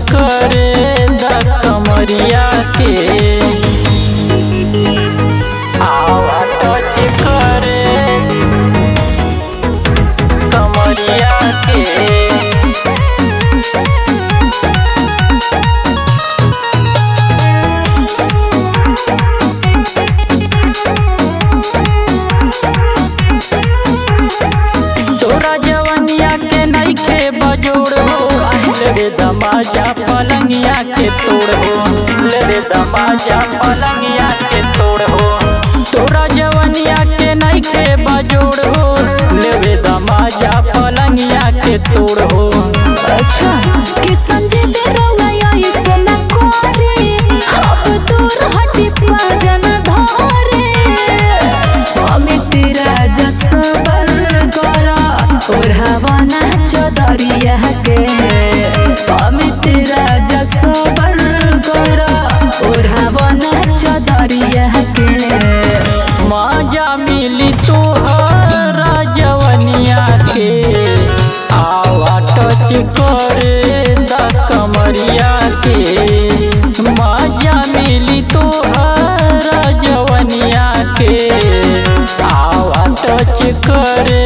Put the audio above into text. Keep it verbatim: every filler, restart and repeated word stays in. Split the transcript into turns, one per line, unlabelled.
करे द कमरिया के आवा टच करे कमरिया के ले दमाजा पलंगिया के तोड़ हो ले दमाजा पलंगिया के तोड़ हो तोरा जवनिया के नइखे बजोड़ हो ले दमाजा पलंगिया के तोड़ हो।
अच्छा कि संजय दे रौला ऐसे न करे अब दूर हटी पाजन धरे अमित राजा सबर करा और हवाना चौधरिया के अमित राजा सबर करा और हवाना चौधरिया के
माजा मिली तोहरा जवनिया के आवा टच करे द कमरिया के माजा मिली तोहरा जवनिया के आवा टच करे